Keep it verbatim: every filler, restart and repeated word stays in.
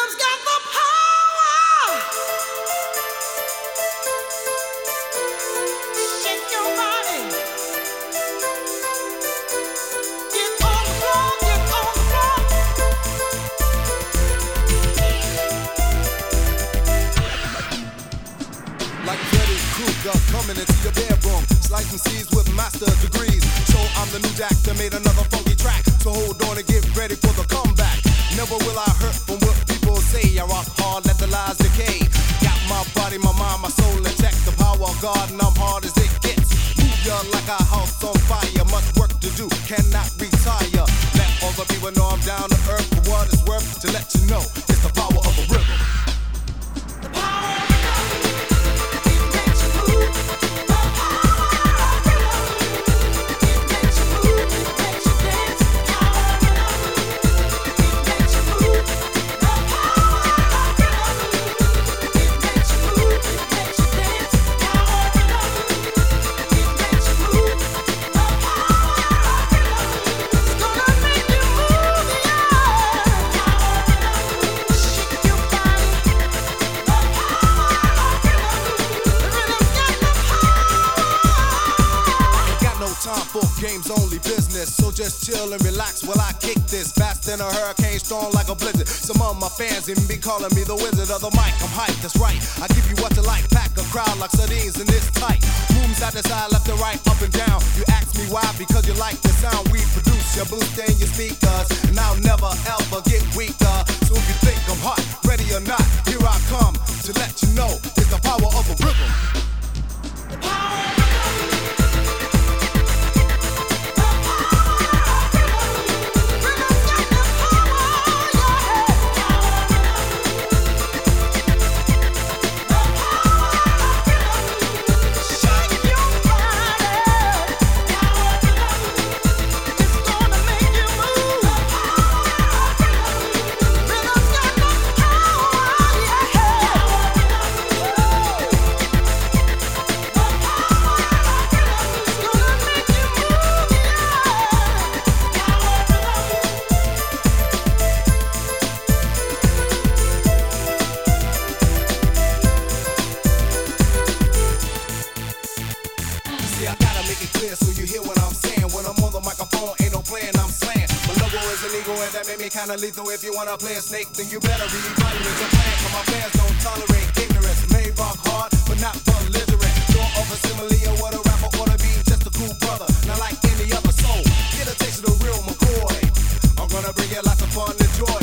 Rhythm's got the power. Shake your body. Get on the floor, get on the floor. Like Freddy Krueger coming into your bedroom, slicing seeds with master degrees. So I'm the new Jack that made another funky track. So hold on and get ready for the comeback. Never will I hurt from what people say. I rock hard, let the lies decay. Got my body, my mind, my soul intact. The power of God, and I'm hard as it gets. Move ya like a house on fire. Much work to do, cannot retire. Let all the people know I'm down to earth for what it's worth. To let you know, it's the power of a rhythm. Game's only business, so just chill and relax while I kick this. Fast than a hurricane, strong like a blizzard. Some of my fans even be calling me the wizard of the mic. I'm hype, that's right. I give you what you like, pack a crowd like sardines in this tight. Moving side to side, left and right, up and down. You ask me why, because you like the sound we produce. You're boosting your speakers, and I'll never ever get weaker. So if you think I'm hot, ready or not, here I come to let you know it's the power of a rhythm. The power. I gotta make it clear so you hear what I'm saying. When I'm on the microphone, ain't no playing, I'm slaying. My logo is an eagle and that made me kinda lethal. If you wanna play a snake, then you better reevaluate your plan. Cause my fans don't tolerate ignorance. May rock hard, but not belligerent. Don't over simile or what a rapper ought to be. Just a cool brother, not like any other soul. Get a taste of the real McCoy. I'm gonna bring you lots of fun and joy.